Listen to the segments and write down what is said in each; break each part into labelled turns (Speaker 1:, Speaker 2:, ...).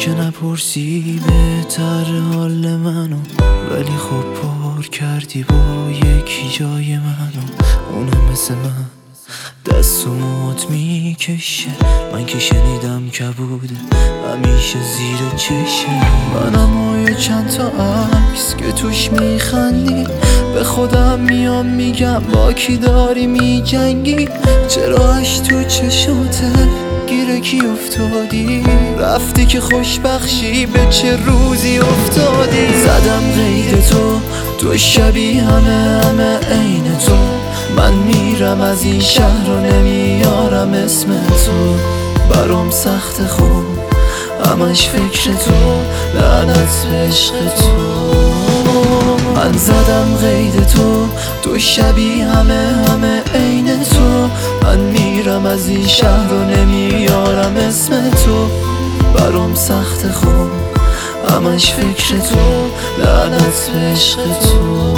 Speaker 1: که نپرسی بهتر حال منو، ولی خب پر کردی با یکی جای منو. اونم مثل من دست و موت میکشه، من که شنیدم کبوده همیشه زیر چشه. منم و چند تا عکس که توش میخندی، به خودم میام میگم با کی داری میجنگی. چرا اش تو چشاته گیره کی افتادی؟ رفتی که خوشبخشی به چه روزی افتادی؟ زدم قید تو شبیه همه عین تو. من میرم از این شهر و نمیارم اسم تو. برام سخت خوب همش فکر تو، لعنت به عشق تو. من زدم قید تو شبیه همه عین تو. من میرم از این شهر و نمیارم اسم تو. برام سخت خوب همش فکر تو، لعنت به عشق تو.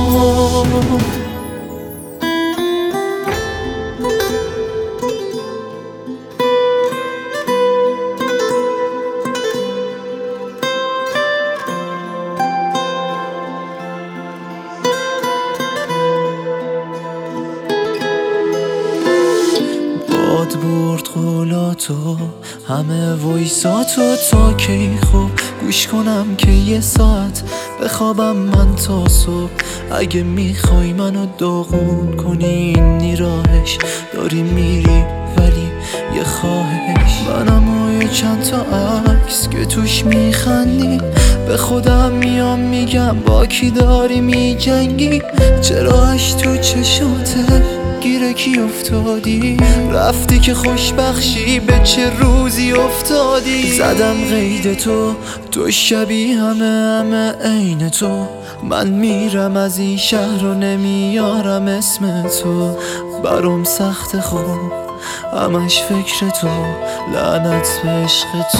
Speaker 1: باد برد قولاتو، همه وایساتو، تا کی خوب گوش کنم که یه ساعت بخوابم من تا صبح. اگه میخوای منو داغون کنی این راهش، داری میری ولی یه خواهش. منم و چند تا عکس که توش میخندی، به خودم میام میگم با کی داری میجنگی. چرا اش تو چشاته گیره کی افتادی؟ رفتی که خوشبخشی به چه روزی افتادی؟ زدم قید تو شبیه همه عین تو. من میرم از این شهر و نمیارم اسم تو. برام سخت خوب همش فکر تو، لعنت به عشق تو.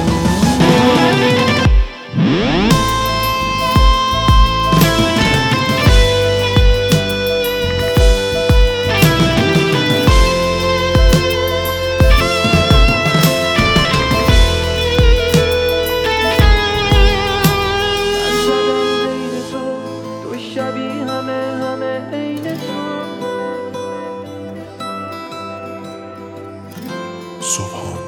Speaker 1: شبیه همه عین تو.
Speaker 2: سبحان